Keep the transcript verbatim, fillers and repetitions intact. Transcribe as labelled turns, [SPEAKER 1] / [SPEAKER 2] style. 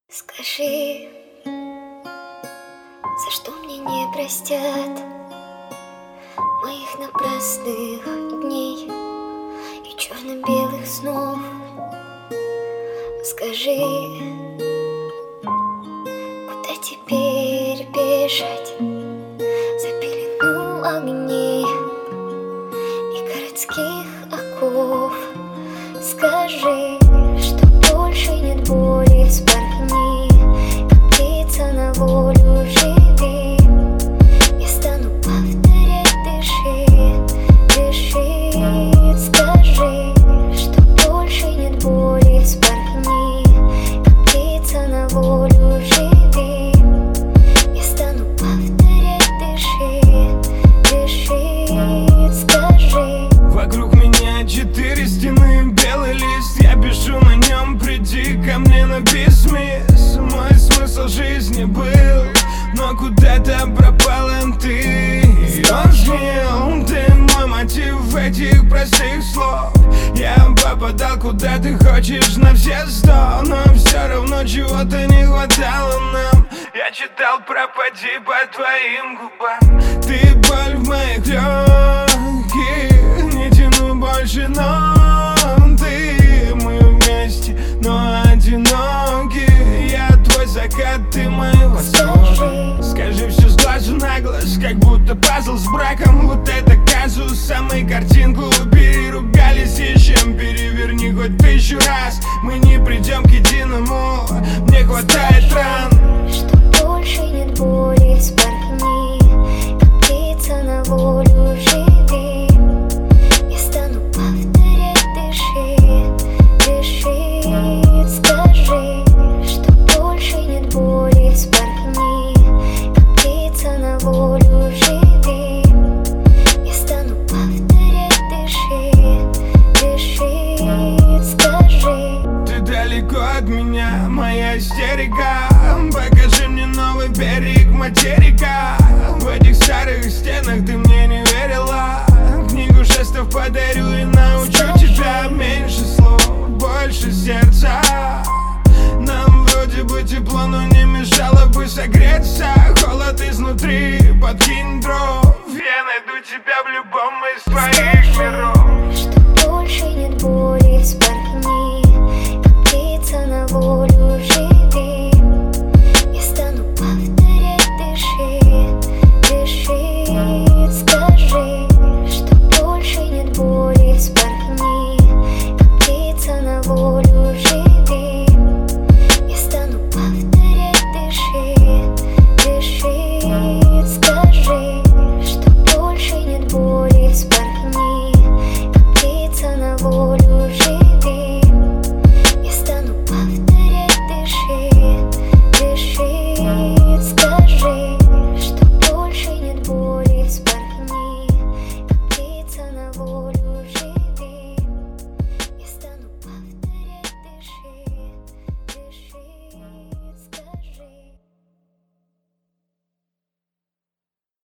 [SPEAKER 1] Скажи, за что мне не простят моих напрасных дней и черно-белых снов? Скажи, куда теперь бежать за пелену огней и городских оков? Скажи, что больше нет боли, вспорхни, как птица на волю, живи. Я стану повторять, дыши, дыши. Скажи, что больше нет боли, вспорхни, как птица на волю, живи. Я стану повторять, дыши, дыши. Скажи.
[SPEAKER 2] Вокруг меня четыре стены, белый лист, я пишу на нем: приди ко мне на бисмис. Мой смысл жизни был, но куда-то пропала ты. И он сгнил, ты мой мотив этих простых слов. Я попадал куда ты хочешь на все сто, но все равно чего-то не хватало нам. Я читал «Пропади» по твоим губам. Ты боль в моих легких, не тяну больше, но ты, мы вместе, но одиноки. Я твой закат, ты мои восторги. Скажи все с глазу на глаз, как будто пазл с браком. Вот это казус, самой картинку переругались, ищем, переверни хоть тысячу раз. Мы не придем к единому, мне хватает ран.
[SPEAKER 1] Что больше нет боли, вспорхни, как птица на волю, живи. Я стану повторять, дыши, дыши. Скажи, что больше нет боли, вспорхни, как птица на волю, живи. Я стану повторять, дыши, дыши. Скажи.
[SPEAKER 2] Ты далеко от меня, моя истерика. Покажи мне новый берег материка. В этих старых стенах ты мне не верила. Книгу жестов подарю и научу тебя. Меньше слов, больше сердца.